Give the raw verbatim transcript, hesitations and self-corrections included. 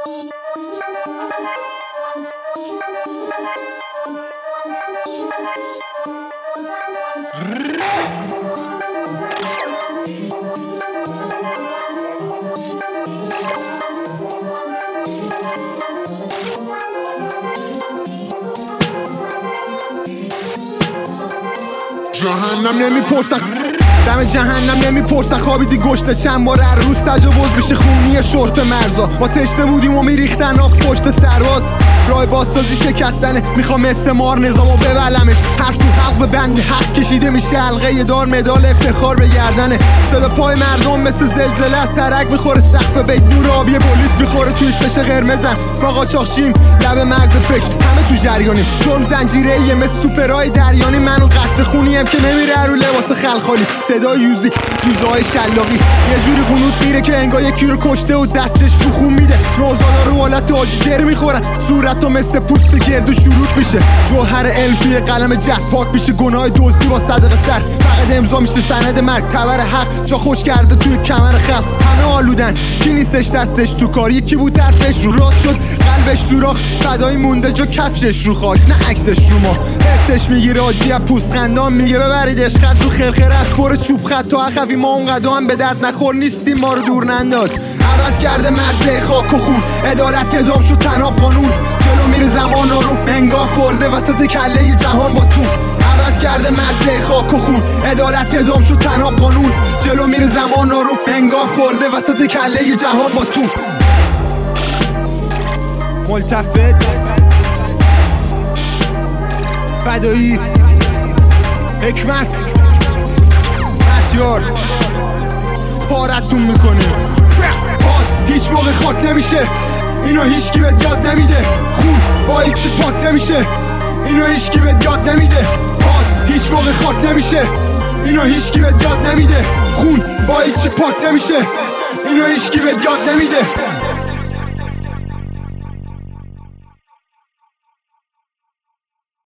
جهنم نمیپرسن دم جهنم نمیپرسن خوابیدی گشته چند بار هر روز تجاوز میشه خونی شورت مرزا ما تشنه بودیم و میریختن آب پشت سرباز راه بازسازی شکستنه میخوام استعمار نظامو ببلمش حرف تو حق به بند حق کشیده میشه حلقه دار مدال افتخار به گردنه صدا پای مردم مثل زلزله از ترک میخوره سقف بیت نور آبی پلیس میخوره توی چش قرمزم ما قاچاقچیم لب مرز فکر همه تو جریانیم جرم زنجیره‌ایه مثل سوپرهای دریانی من اون قطره خونیم که نمیره رو لباس خلخالی صدای یوزی زوزه‌های شلاقی یه جوری قنوت میره که انگار یکی رو کشته و دستش تو خون میده نوزادا رو حالت تاجی گر میخورن صورت تو مثل پوست گرد و شروط میشه جوهر الفی قلم جه پاک میشه گناه دزدی با صدقه سر فقط امضا میشه سند مرگ تبر حق جا خوش کرده توی کمر خلق همه آلودن کی نیستش دستش تو کار یکی بود طرفش رو راست شد قلبش سوراخ فدای مونده جا کفشش رو خاک نه عکسش رو ما حسش میگیره آجی از پوستخندان میگه ببریدش خط رو خرخره از پر چوب خط تا اخوی ما اونقدر هم به درد نخور نیستیم ما رو دور ننداز عوض کرده مزه خاک و خون عدالت ادام شد تناب قانون جلو میره زمان رو انگار خورده وسط کله جهان با تو عوض کرده مزه خاک و خون عدالت ادام شد تناب قانون جلو میره زمان رو انگار خورده وسط کله جهان با تو ملتفت فدایی حکمت مهدیار پارتون میکنه پاد هیچ موقع خاک نمیشه اینو هیچکی بهت یاد نمیده خون با هیچی پاک نمیشه اینو هیچکی بهت یاد نمیده پاد هیچ موقع خاک نمیشه اینو هیچکی بهت یاد نمیده خون با هیچی پاک نمیشه اینو هیچکی بهت یاد نمیده